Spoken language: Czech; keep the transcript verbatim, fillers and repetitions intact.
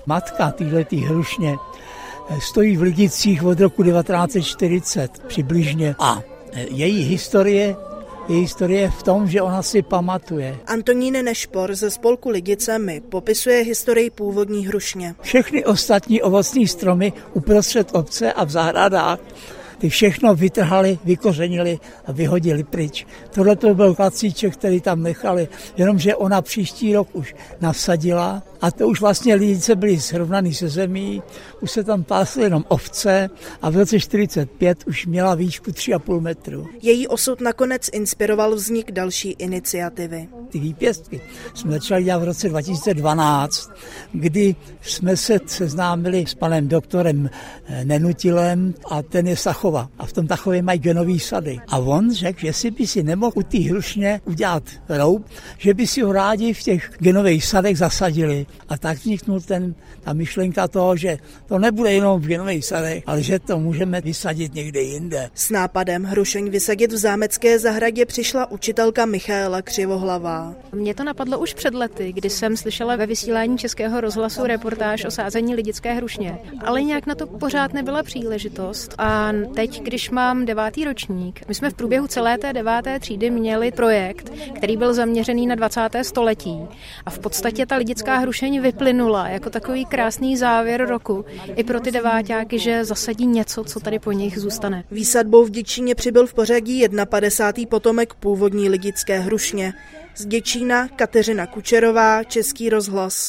Matka téhletý hrušně stojí v Lidicích od roku devatenáct set čtyřicet přibližně a její historie Je historie v tom, že ona si pamatuje. Antonín Nešpor ze spolku Lidice mi popisuje historii původní hrušně. Všechny ostatní ovocní stromy uprostřed obce a v zahradách, ty všechno vytrhali, vykořenili a vyhodili pryč. Tohle to byl klacíček, který tam nechali, jenomže ona příští rok už nasadila a to už vlastně Lidice byly srovnaný se zemí, už se tam pásly jenom ovce a v roce čtyřicet pět už měla výšku tři a půl metru. Její osud nakonec inspiroval vznik další iniciativy. Ty výpěstky jsme začali dělat v roce dva tisíce dvanáct, kdy jsme se seznámili s panem doktorem Nenutilem a ten je z Tachova. A v tom Tachově mají genový sady. A on řekl, že si by si nemohl u té hrušně udělat roub, že by si ho rádi v těch genových sadech zasadili. A tak vzniknul ten, ta myšlenka toho, že to nebude jenom v genových sadech, ale že to můžeme vysadit někde jinde. S nápadem hrušeň vysadit v zámecké zahradě přišla učitelka Michaela Křivohlavá. Mně to napadlo už před lety, kdy jsem slyšela ve vysílání Českého rozhlasu reportáž o sázení lidické hrušně. Ale nějak na to pořád nebyla příležitost. A teď, když mám devátý ročník, my jsme v průběhu celé té deváté třídy měli projekt, který byl zaměřený na dvacáté století. A v podstatě ta lidická hrušeň vyplynula jako takový krásný závěr roku i pro ty deváťáky, že zasadí něco, co tady po nich zůstane. Výsadbou v Děčíně přibyl v pořadí padesátý první potomek původní lidické hrušně. Z Děčína Kateřina Kučerová, Český rozhlas.